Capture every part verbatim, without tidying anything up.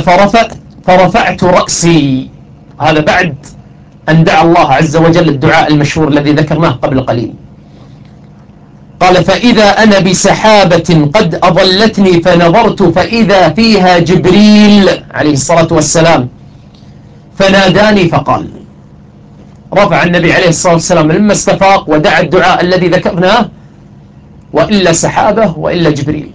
فرفعت, فرفعت رأسي. هذا بعد أن دعا الله عز وجل الدعاء المشهور الذي ذكرناه قبل قليل. قال فإذا أنا بسحابة قد أضلتني فنظرت فإذا فيها جبريل عليه الصلاة والسلام فناداني فقال. رفع النبي عليه الصلاة والسلام لما استفاق ودعا الدعاء الذي ذكرناه، وإلا سحابة وإلا جبريل.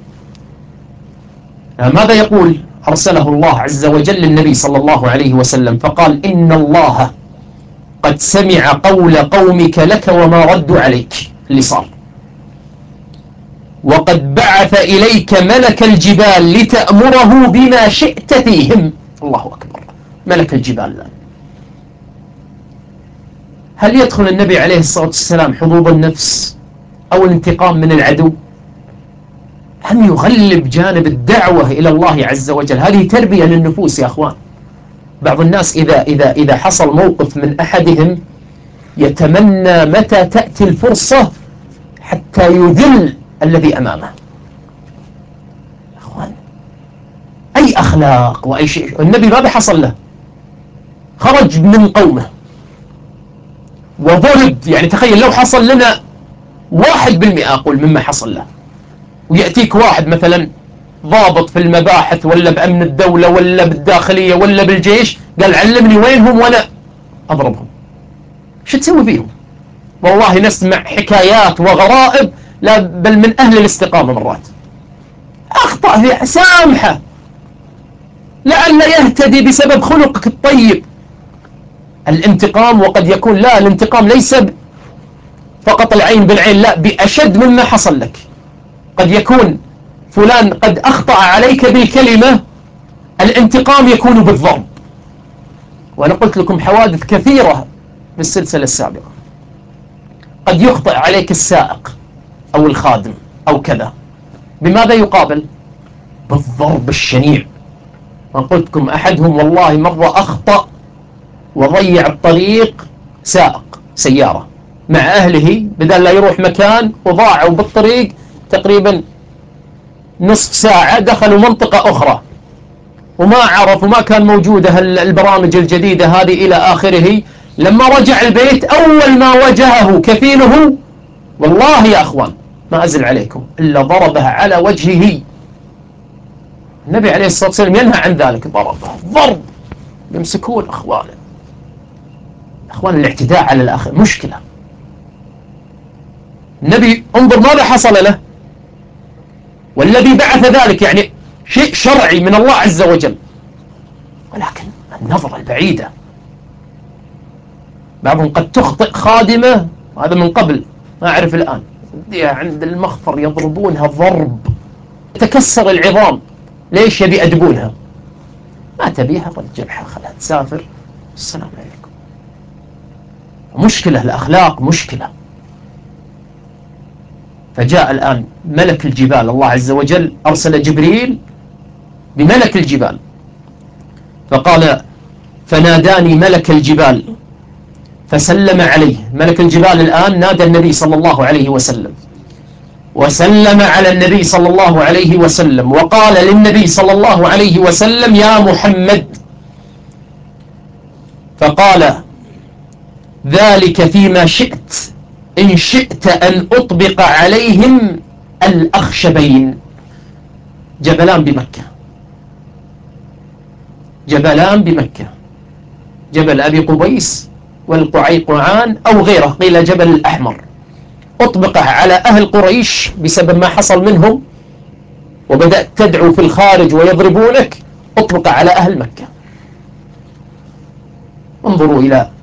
ماذا يقول؟ أرسله الله عز وجل للنبي صلى الله عليه وسلم فقال إن الله قد سمع قول قومك لك وما ردوا عليك اللي صار، وقد بعث إليك ملك الجبال لتأمره بما شئت فيهم. الله أكبر، ملك الجبال الآن. هل يدخل النبي عليه الصلاة والسلام حظوظ النفس أو الانتقام من العدو؟ هم يغلب جانب الدعوة إلى الله عز وجل؟ هذه تربية للنفوس يا أخوان. بعض الناس إذا, إذا, إذا حصل موقف من أحدهم يتمنى متى تأتي الفرصة حتى يذل الذي أمامه. أخوان، أي أخلاق وأي شيء. النبي ماذا حصل له؟ خرج من قومه وضرب. يعني تخيل لو حصل لنا واحد بالمئة أقول مما حصل له، ويأتيك واحد مثلا ضابط في المباحث ولا بأمن الدولة ولا بالداخلية ولا بالجيش قال علمني وينهم وأنا أضربهم، شو تسوي فيهم؟ والله نسمع حكايات وغرائب لا بل من أهل الاستقامة مرات أخطأ في سامحة لعل يهتدي بسبب خلقك الطيب. الانتقام وقد يكون لا، الانتقام ليس فقط العين بالعين، لا بأشد مما حصل لك. قد يكون فلان قد أخطأ عليك بالكلمة، الانتقام يكون بالضرب. وأنا قلت لكم حوادث كثيرة بالسلسلة السابقة. قد يخطئ عليك السائق أو الخادم أو كذا، بماذا يقابل؟ بالضرب الشنيع. وقلت لكم أحدهم والله مرة أخطأ وضيع الطريق، سائق سيارة مع أهله بدل لا يروح مكان، وضاعوا بالطريق تقريبا نصف ساعة، دخلوا منطقة أخرى وما عرفوا، ما كان موجودة البرامج الجديدة هذه إلى آخره. لما رجع البيت أول ما واجهه كفيله، والله يا أخوان ما أزل عليكم إلا ضربه على وجهه. النبي عليه الصلاة والسلام ينهى عن ذلك، ضربه ضرب يمسكون. أخوان أخوان الاعتداء على الآخر مشكلة. النبي انظر ماذا حصل له، والذي بعث ذلك يعني شيء شرعي من الله عز وجل، ولكن النظرة البعيدة. بعضهم قد تخطئ خادمة، هذا من قبل ما أعرف الآن، عند المخفر يضربونها ضرب تكسر العظام. ليش؟ يبي أدبونها، ما تبيها رجعها خلها تسافر، السلام عليكم. مشكلة الأخلاق مشكلة. فجاء الآن ملك الجبال، الله عز وجل أرسل جبريل بملك الجبال فقال فناداني ملك الجبال فسلم عليه. ملك الجبال الآن نادى النبي صلى الله عليه وسلم وسلم على النبي صلى الله عليه وسلم، وقال للنبي صلى الله عليه وسلم يا محمد. فقال ذلك فيما شئت، إن شئت أن أطبق عليهم الأخشبين. جبلان بمكة، جبلان بمكة، جبل أبي قبيس والقعيقعان أو غيره، قيل جبل الأحمر. أطبقه على أهل قريش بسبب ما حصل منهم، وبدأت تدعو في الخارج ويضربونك، أطبقه على أهل مكة. انظروا إلى